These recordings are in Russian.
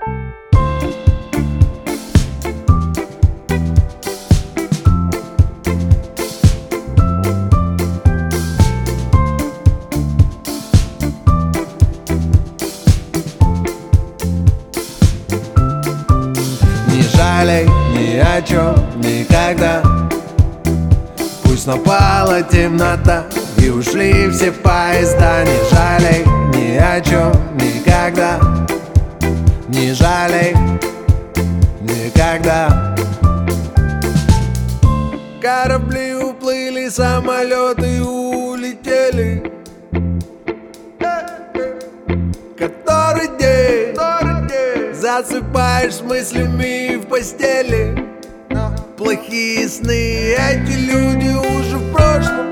Не жалей ни о чем никогда. Пусть напала темнота и ушли все поезда. Не жалей ни о чем никогда. Не жалей никогда. Корабли уплыли, самолеты улетели. Который день засыпаешь с мыслями в постели. Плохие сны, эти люди уже в прошлом.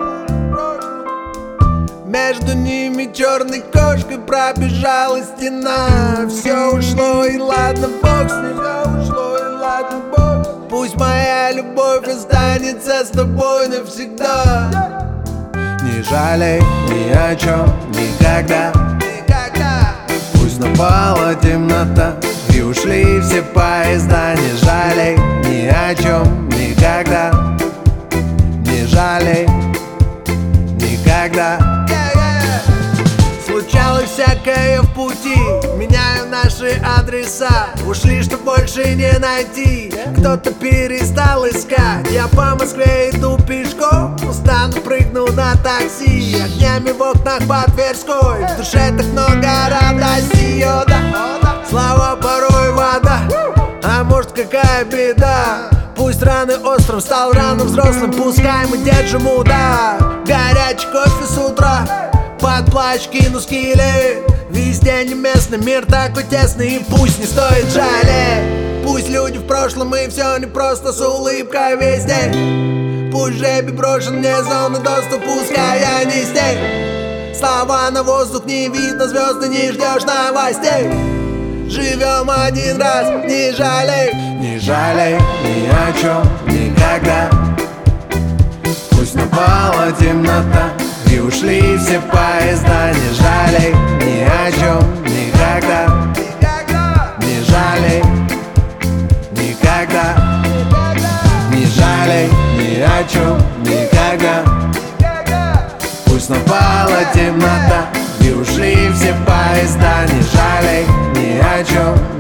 Между ними черной кошкой пробежала стена. Все ушло и ладно, бог с ним. Все ушло и ладно, бог с ним. Пусть моя любовь останется с тобой навсегда. Не жалей ни о чем никогда. Пусть напала темнота и ушли все поезда. Не жалей ни о чем никогда. Не жалей никогда. Случалось всякое в пути, меняю наши адреса. Ушли, что больше не найти, кто-то перестал искать. Я по Москве иду пешком, устану, прыгну на такси. Огнями в окнах по Тверской, в душе так много радости. О, да. Слава порой вода, а может какая беда. Пусть раны остров стал рано взрослым, пускай мы держим удар. Горячий кофе с утра, под плащ кину скиллет. Везде не местный, мир такой тесный, и пусть не стоит жалеть. Пусть люди в прошлом и все не просто, с улыбкой весь день. Пусть жребий брошен, мне зоны доступ, пускай я не здесь. Слова на воздух, не видно звезды, не ждешь новостей. Живем один раз, не жалей. Не жалей ни о чем никогда. Пусть напала темнота и ушли все поезда. Не жалей ни о чем никогда. Не жалей никогда. Не жалей ни о чем никогда. Пусть напала темнота и ушли все поезда. Не жалей ни о чем